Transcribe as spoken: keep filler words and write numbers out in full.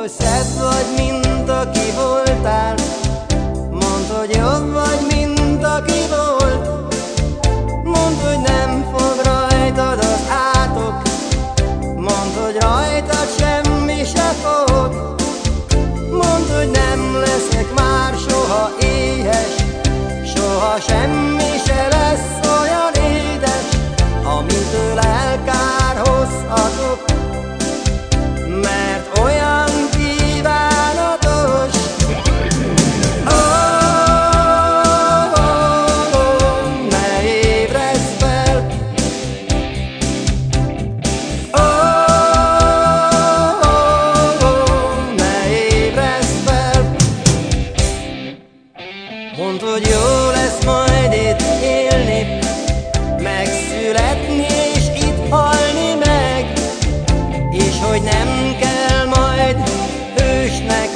hogy szebb vagy, mint aki voltál. Mondd, hogy jobb vagy, mint aki volt. Mondd, hogy nem fog rajtad az átok. Mondd, hogy rajtad semmi se fog. Mondd, hogy nem leszek már soha éhes, soha semmi se lesz olyan édes, amitől elkárhozhatok, mert olyan kívánatos. Ó, oh, oh, oh, ne ébredj fel! Ó, oh, oh, oh, ne ébredj fel! Mondd, hogy jó lesz majd itt élni, megszületni és itt halni meg, és hogy nem kell majd hősnek